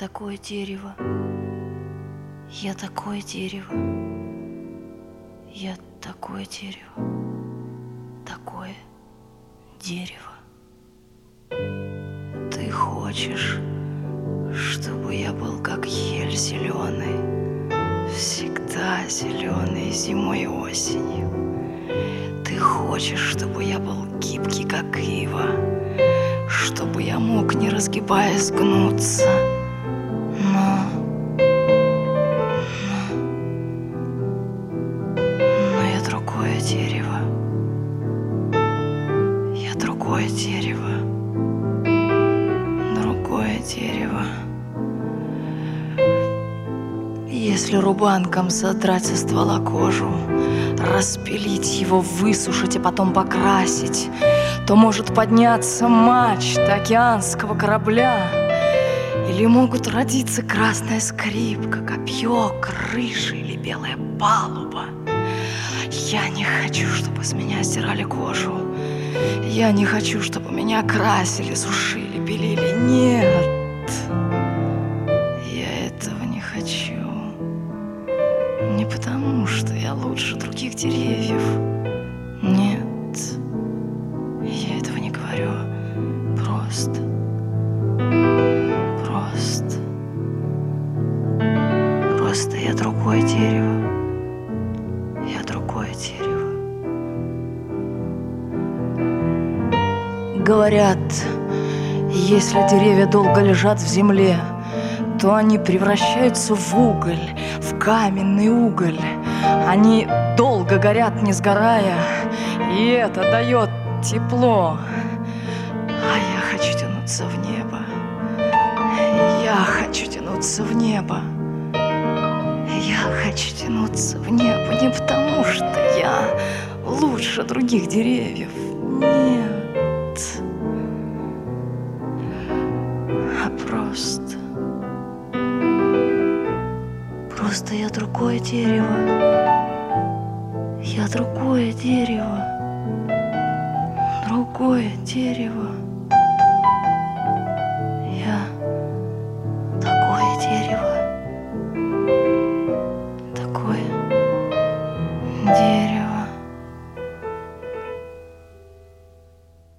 такое дерево. Я такое дерево. Я такое дерево. Такое дерево. Ты хочешь, чтобы я был как ель зеленый, всегда зеленый зимой и осенью. Ты хочешь, чтобы я был гибкий, как ива, чтобы я мог, не разгибаясь, гнуться. Но я другое дерево. Я другое дерево. Другое дерево. Если рубанком содрать со ствола кожу, распилить его, высушить, а потом покрасить, то может подняться мачта океанского корабля. Или могут родиться красная скрипка, копье, крыша или белая палуба. Я не хочу, чтобы с меня стирали кожу. Я не хочу, чтобы меня красили, сушили, белили. Нет, я этого не хочу. Не потому, что я лучше других деревьев. Нет, я этого не говорю. Просто я другое дерево. Я другое дерево. Говорят, если деревья долго лежат в земле, то они превращаются в уголь, в каменный уголь. Они долго горят, не сгорая, и это дает тепло. А я хочу тянуться в небо. Я хочу тянуться в небо. Я хочу тянуться в небо не потому, что я лучше других деревьев. Нет. А просто я другое дерево. Я другое дерево. Другое дерево.